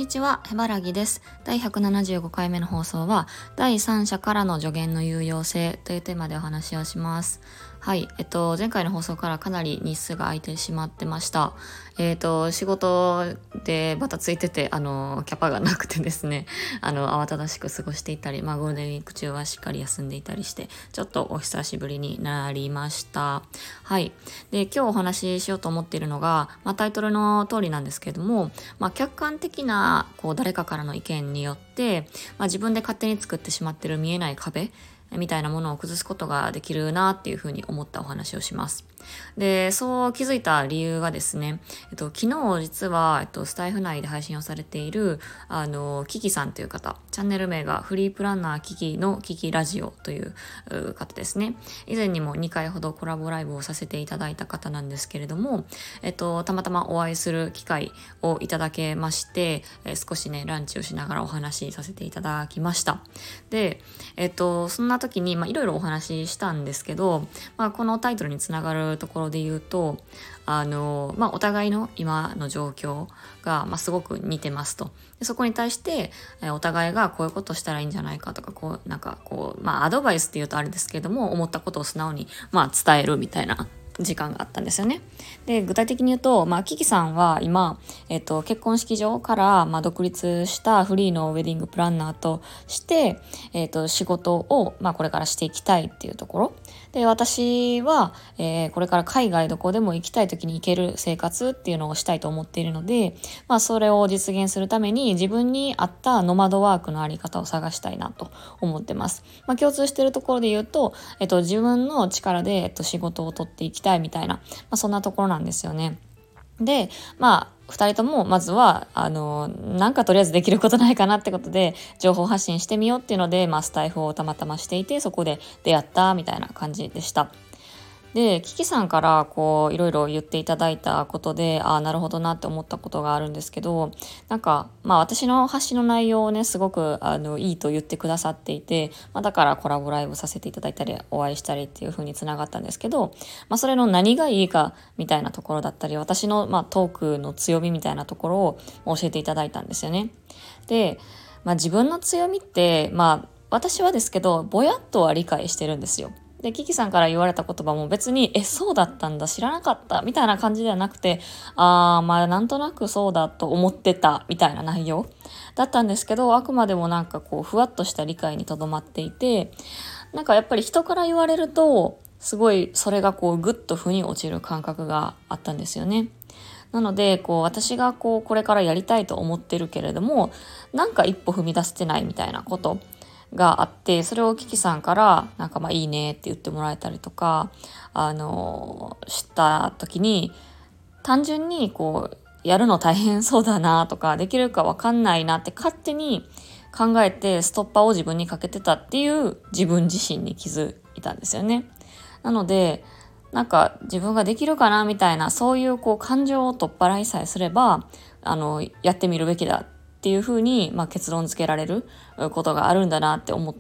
にちは、へばらぎです。第175回目の放送は、第三者からの助言の有用性というテーマでお話をします。はい、前回の放送からかなり日数が空いてしまってました。仕事でバタついてて、キャパがなくてですね、慌ただしく過ごしていたり、ゴールデンウィーク中はしっかり休んでいたりして、ちょっとお久しぶりになりました。はい。で、今日お話ししようと思っているのが、タイトルの通りなんですけれども、客観的な、誰かからの意見によって、自分で勝手に作ってしまっている見えない壁、みたいなものを崩すことができるなっていうふうに思ったお話をします。で、そう気づいた理由がですね、昨日実は、スタイフ内で配信をされている、キキさんという方、チャンネル名がフリープランナーキキのキキラジオという方ですね。以前にも2回ほどコラボライブをさせていただいた方なんですけれども、たまたまお会いする機会をいただけまして、少しね、ランチをしながらお話しさせていただきました。で、そんな時に、いろいろお話ししたんですけど、このタイトルにつながるところで言うと、お互いの今の状況が、すごく似てますと。でそこに対して、お互いがこういうことしたらいいんじゃないかとか、アドバイスって言うとあれですけれども、思ったことを素直に、伝えるみたいな時間があったんですよね。で、具体的に言うと、キキさんは今、結婚式場から、独立したフリーのウェディングプランナーとして、仕事を、これからしていきたいっていうところ。で、私は、これから海外どこでも行きたい時に行ける生活っていうのをしたいと思っているので、それを実現するために自分に合ったノマドワークのあり方を探したいなと思ってます。共通しているところで言うと、自分の力で、仕事を取っていきたいみたいな、そんなところなんですよね。で、二人ともまずは、なんかとりあえずできることないかなってことで、情報発信してみようっていうので、スタイフをたまたましていて、そこで出会ったみたいな感じでした。で、キキさんからいろいろ言っていただいたことで、なるほどなって思ったことがあるんですけど、私の発信の内容をね、すごくいいと言ってくださっていて、だからコラボライブさせていただいたり、お会いしたりっていう風につながったんですけど、それの何がいいかみたいなところだったり、私のトークの強みみたいなところを教えていただいたんですよね。で、自分の強みって、私はですけど、ぼやっとは理解してるんですよ。で、キキさんから言われた言葉も別に、そうだったんだ、知らなかった、みたいな感じではなくて、なんとなくそうだと思ってた、みたいな内容だったんですけど、あくまでもふわっとした理解にとどまっていて、やっぱり人から言われると、すごいそれがぐっと腑に落ちる感覚があったんですよね。なので、私がこれからやりたいと思ってるけれども、一歩踏み出せてないみたいなことがあって、それをキキさんからいいねって言ってもらえたりとかした時に、単純にやるの大変そうだなとか、できるかわかんないなって勝手に考えてストッパーを自分にかけてたっていう自分自身に気づいたんですよね。なので自分ができるかなみたいな、そういう感情を取っ払いさえすればやってみるべきだっていうふうに、結論付けられることがあるんだなって思って、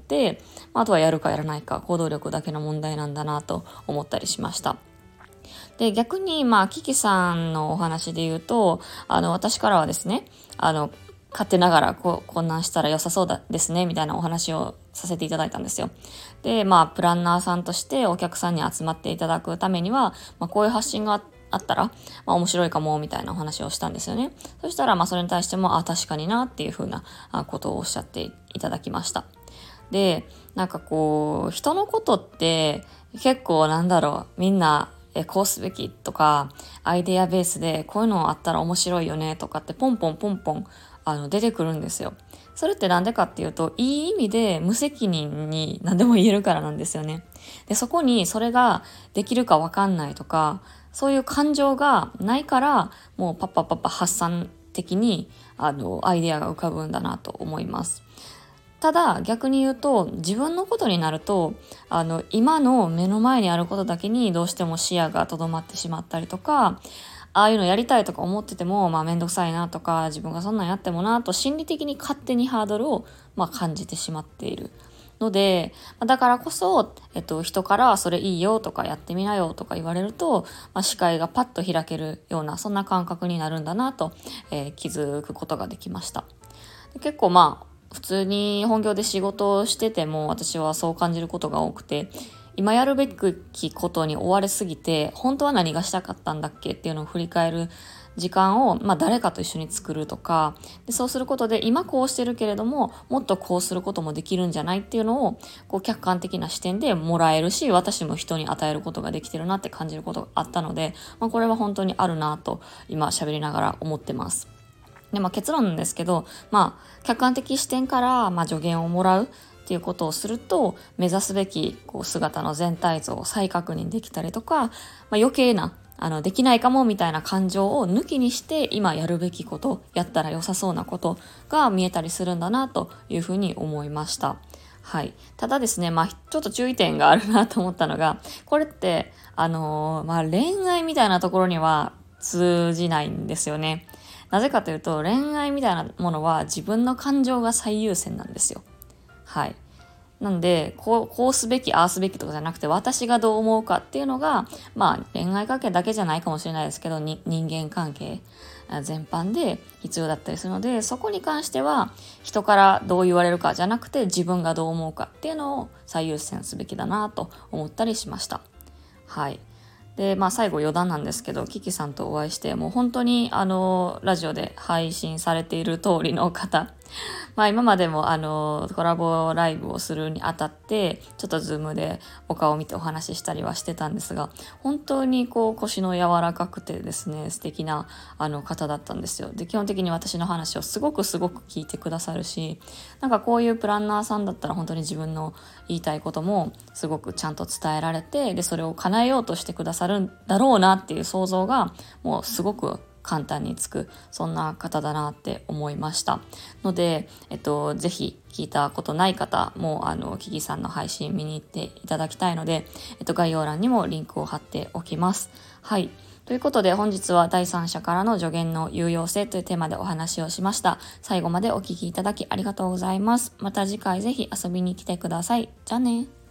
あとはやるかやらないか、行動力だけの問題なんだなと思ったりしました。で、逆にキキさんのお話で言うと、私からはですね、勝手ながらこんなんしたら良さそうだですねみたいなお話をさせていただいたんですよ。で、プランナーさんとしてお客さんに集まっていただくためには、こういう発信があったら、面白いかもみたいなお話をしたんですよね。そしたらそれに対しても確かになっていう風なことをおっしゃっていただきました。で、人のことって結構みんなこうすべきとか、アイデアベースでこういうのあったら面白いよねとかってポンポン出てくるんですよ。それってなんでかっていうと、いい意味で無責任に何でも言えるからなんですよね。で、そこにそれができるかわかんないとか、そういう感情がないから、もうパッパ発散的にアイデアが浮かぶんだなと思います。ただ逆に言うと、自分のことになると今の目の前にあることだけにどうしても視野がとどまってしまったりとか、ああいうのやりたいとか思っててもめんどくさいなとか、自分がそんなんやってもなと心理的に勝手にハードルを感じてしまっているので、だからこそ、人からそれいいよとかやってみなよとか言われると、視界がパッと開けるようなそんな感覚になるんだなと、気づくことができました。で結構普通に本業で仕事をしてても私はそう感じることが多くて、今やるべきことに追われすぎて本当は何がしたかったんだっけっていうのを振り返る時間を、誰かと一緒に作るとかで、そうすることで今こうしてるけれどももっとこうすることもできるんじゃないっていうのをこう客観的な視点でもらえるし、私も人に与えることができてるなって感じることがあったので、これは本当にあるなと今喋りながら思ってます。で、結論なんですけど、客観的視点から、助言をもらうっていうことをすると、目指すべき姿の全体像を再確認できたりとか、余計なできないかもみたいな感情を抜きにして今やるべきこと、やったら良さそうなことが見えたりするんだなというふうに思いました。はい。ただですね、ちょっと注意点があるなと思ったのが、これって恋愛みたいなところには通じないんですよね。なぜかというと、恋愛みたいなものは自分の感情が最優先なんですよ。はい。なんで、こうすべき、ああすべきとかじゃなくて、私がどう思うかっていうのが、恋愛関係だけじゃないかもしれないですけど、人間関係全般で必要だったりするので、そこに関しては、人からどう言われるかじゃなくて、自分がどう思うかっていうのを最優先すべきだなと思ったりしました。はい。で、最後余談なんですけど、キキさんとお会いして、もう本当にラジオで配信されている通りの方、今までもコラボライブをするにあたってちょっとズームでお顔を見てお話ししたりはしてたんですが、本当に腰の柔らかくてですね、素敵な方だったんですよ。で、基本的に私の話をすごく聞いてくださるし、こういうプランナーさんだったら本当に自分の言いたいこともすごくちゃんと伝えられて、でそれを叶えようとしてくださるんだろうなっていう想像がもうすごく簡単につく、そんな方だなって思いましたので、ぜひ聞いたことない方もキキさんの配信見に行っていただきたいので、概要欄にもリンクを貼っておきます。はい。ということで本日は第三者からの助言の有用性というテーマでお話をしました。最後までお聞きいただきありがとうございます。また次回ぜひ遊びに来てください。じゃあね。